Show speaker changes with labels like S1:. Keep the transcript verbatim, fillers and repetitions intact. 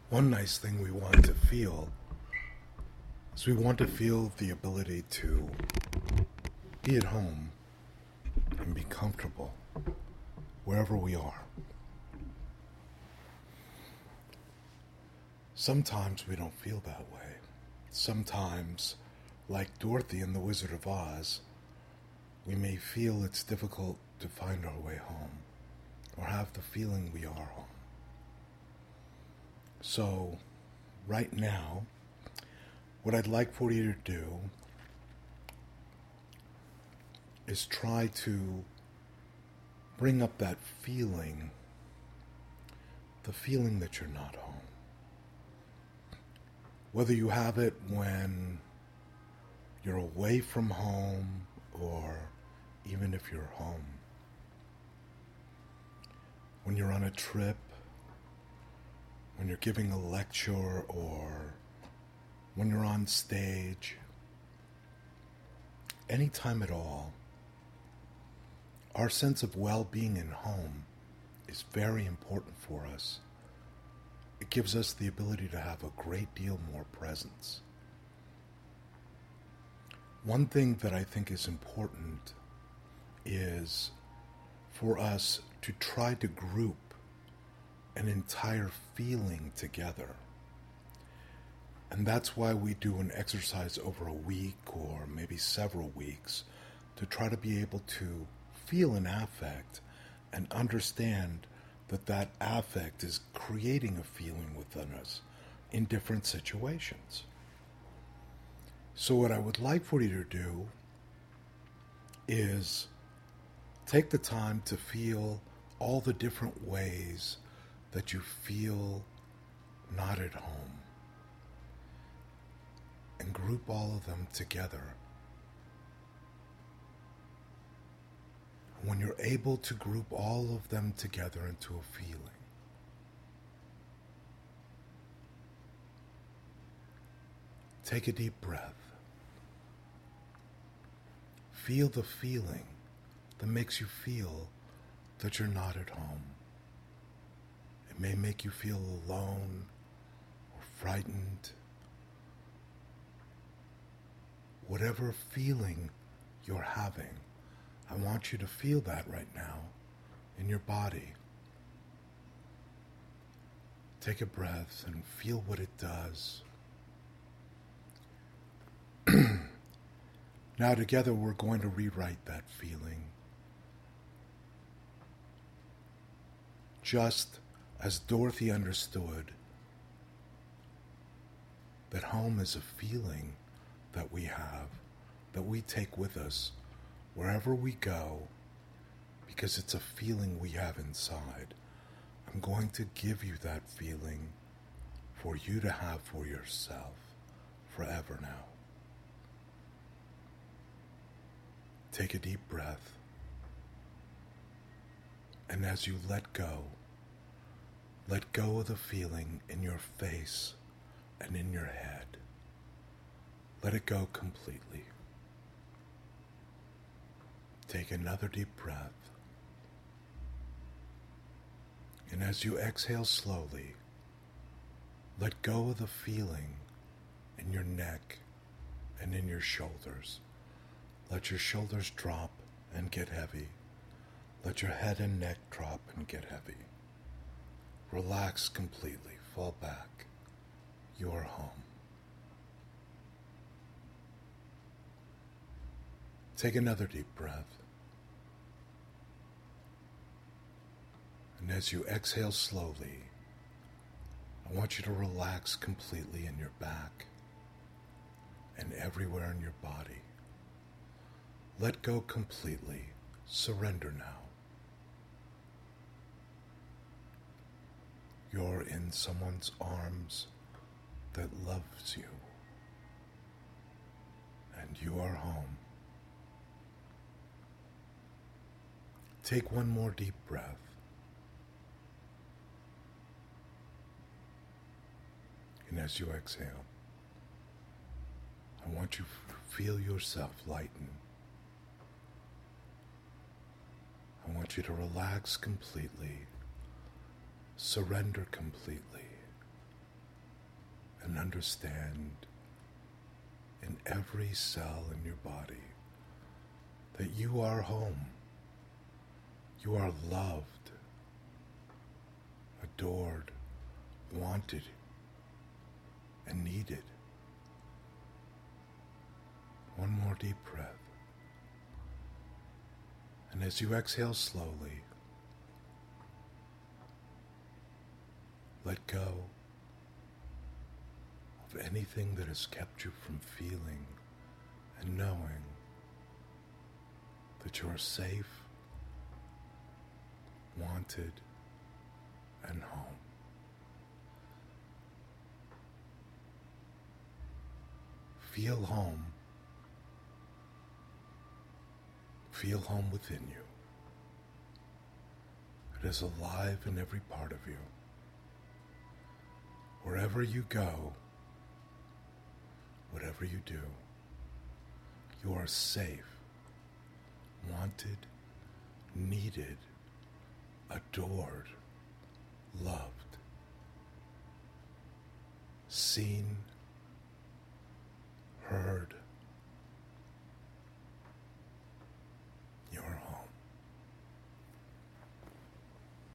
S1: One nice thing we want to feel is we want to feel the ability to be at home and be comfortable wherever we are. Sometimes we don't feel that way. Sometimes, like Dorothy in The Wizard of Oz, we may feel it's difficult to find our way home or have the feeling we are home. So, right now, what I'd like for you to do is try to bring up that feeling, the feeling that you're not home. Whether you have it when you're away from home or even if you're home. When you're on a trip, when you're giving a lecture, or when you're on stage, anytime at all, our sense of well-being in home is very important for us. It gives us the ability to have a great deal more presence. One thing that I think is important is for us to try to group an entire feeling together. And that's why we do an exercise over a week or maybe several weeks to try to be able to feel an affect and understand that that affect is creating a feeling within us in different situations. So what I would like for you to do is take the time to feel all the different ways that you feel not at home and group all of them together. When you're able to group all of them together into a feeling, take a deep breath. Feel the feeling that makes you feel that you're not at home. It may make you feel alone or frightened. Whatever feeling you're having, I want you to feel that right now in your body. Take a breath and feel what it does. Now together we're going to rewrite that feeling. Just as Dorothy understood that home is a feeling that we have, that we take with us wherever we go, because it's a feeling we have inside. I'm going to give you that feeling for you to have for yourself forever now. Take a deep breath, and as you let go, let go of the feeling in your face and in your head. Let it go completely. Take another deep breath. And as you exhale slowly, let go of the feeling in your neck and in your shoulders. Let your shoulders drop and get heavy. Let your head and neck drop and get heavy. Relax completely. Fall back. You're home. Take another deep breath. And as you exhale slowly, I want you to relax completely in your back and everywhere in your body. Let go completely. Surrender now. You're in someone's arms that loves you. And you are home. Take one more deep breath. And as you exhale, I want you to feel yourself lighten. I want you to relax completely, surrender completely, and understand in every cell in your body that you are home. You are loved, adored, wanted, and needed. One more deep breath. And as you exhale slowly, let go of anything that has kept you from feeling and knowing that you are safe, wanted, and home. Feel home. Feel home within you. It is alive in every part of you. Wherever you go, whatever you do, you are safe, wanted, needed, adored, loved, seen, heard,